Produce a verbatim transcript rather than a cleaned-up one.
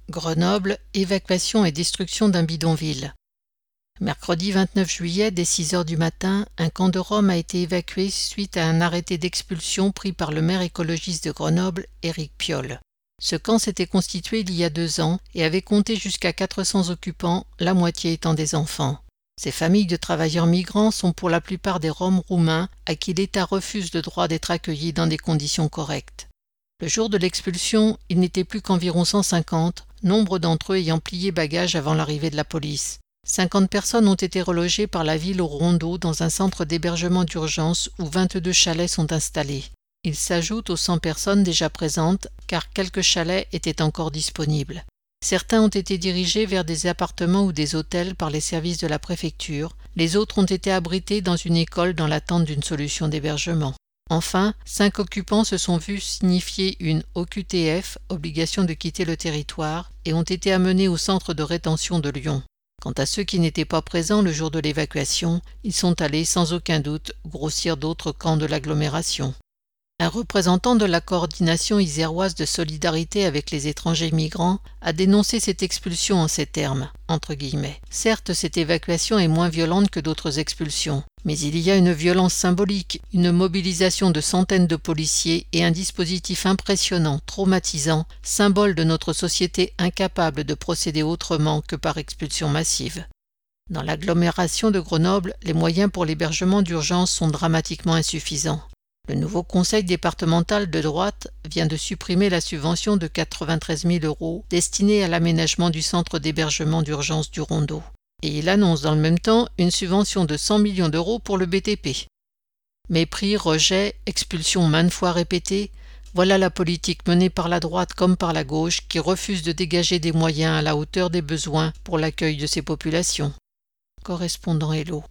Grenoble, évacuation et destruction d'un bidonville. Mercredi vingt-neuf juillet, dès six heures du matin, un camp de Roms a été évacué suite à un arrêté d'expulsion pris par le maire écologiste de Grenoble, Éric Piolle. Ce camp s'était constitué il y a deux ans et avait compté jusqu'à quatre cents occupants, la moitié étant des enfants. Ces familles de travailleurs migrants sont pour la plupart des Roms roumains à qui l'État refuse le droit d'être accueillis dans des conditions correctes. Le jour de l'expulsion, il n'était plus qu'environ cent cinquante, nombre d'entre eux ayant plié bagages avant l'arrivée de la police. cinquante personnes ont été relogées par la ville au Rondeau dans un centre d'hébergement d'urgence où vingt-deux chalets sont installés. Ils s'ajoutent aux cent personnes déjà présentes car quelques chalets étaient encore disponibles. Certains ont été dirigés vers des appartements ou des hôtels par les services de la préfecture, les autres ont été abrités dans une école dans l'attente d'une solution d'hébergement. Enfin, cinq occupants se sont vus signifier une O Q T F, obligation de quitter le territoire, et ont été amenés au centre de rétention de Lyon. Quant à ceux qui n'étaient pas présents le jour de l'évacuation, ils sont allés sans aucun doute grossir d'autres camps de l'agglomération. Un représentant de la coordination iséroise de solidarité avec les étrangers migrants a dénoncé cette expulsion en ces termes, entre guillemets. Certes, cette évacuation est moins violente que d'autres expulsions, mais il y a une violence symbolique, une mobilisation de centaines de policiers et un dispositif impressionnant, traumatisant, symbole de notre société incapable de procéder autrement que par expulsion massive. Dans l'agglomération de Grenoble, les moyens pour l'hébergement d'urgence sont dramatiquement insuffisants. Le nouveau conseil départemental de droite vient de supprimer la subvention de quatre-vingt-treize mille euros destinée à l'aménagement du centre d'hébergement d'urgence du Rondeau. Et il annonce dans le même temps une subvention de cent millions d'euros pour le B T P. Mépris, rejet, expulsion maintes fois répétée, voilà la politique menée par la droite comme par la gauche qui refuse de dégager des moyens à la hauteur des besoins pour l'accueil de ces populations. Correspondant Hello.